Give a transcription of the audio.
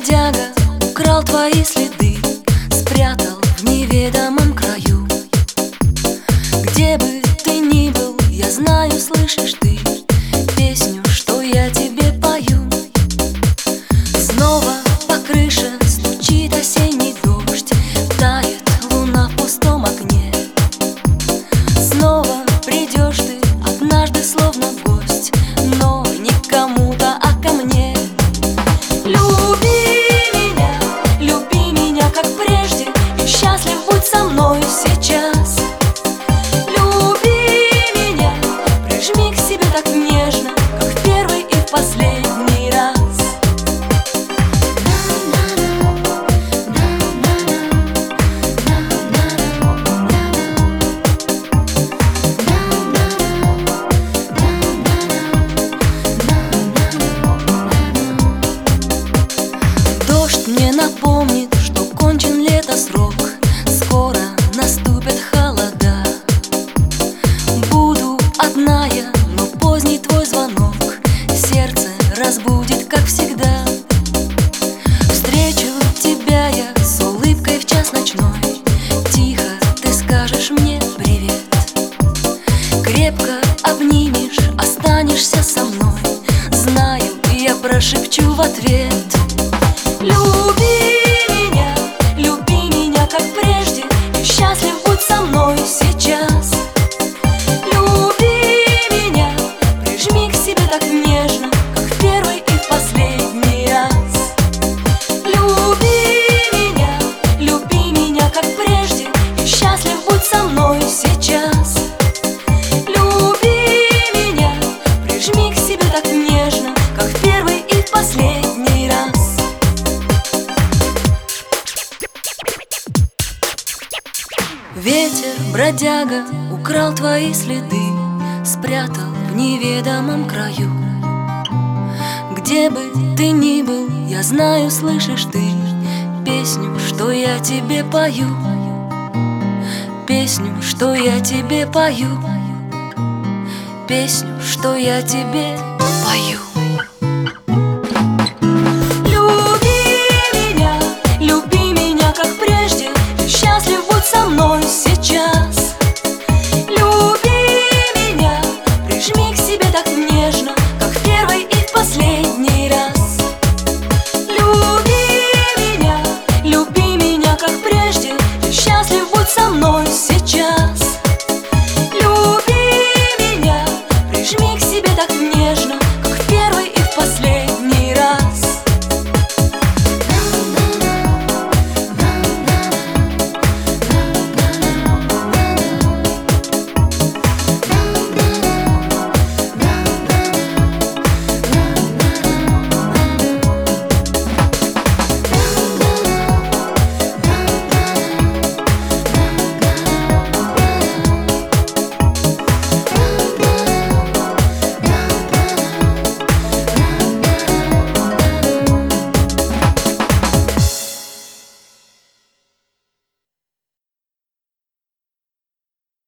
бродяга украл твои следы, спрятал в неведомом краю. Где бы ты ни был, я знаю, слышишь ты песню, что я тебе пою. Снова по крыше стучит осенний дождь, тает луна в пустом окне. Снова придешь ты однажды словно гость, но не к кому-то, а ко мне. Люби меня, как прежде, и счастлив будь со мной сейчас. Люби меня, прижми к себе так нежно, как в первый и в последний раз. Дождь мне напомнит, что кончен летосрок, скоро наступят холода. Буду одна я, но поздний твой звонок сердце разбудит, как всегда. Встречу тебя я с улыбкой в час ночной, тихо ты скажешь мне привет. Крепко обнимешь, останешься со мной, знаю, я прошепчу в ответ. Люби меня, как прежде, и счастлив будь со мной сейчас. Люби меня, прижми к себе так нежно, как в первый и в последний раз. Люби меня, как прежде, и счастлив будь со мной сейчас. Люби меня, прижми к себе так нежно, как в первый и в последний раз. Ветер, бродяга, украл твои следы, спрятал в неведомом краю. Где бы ты ни был, я знаю, слышишь ты песню, что я тебе пою. Песню, что я тебе пою. Песню, что я тебе пою.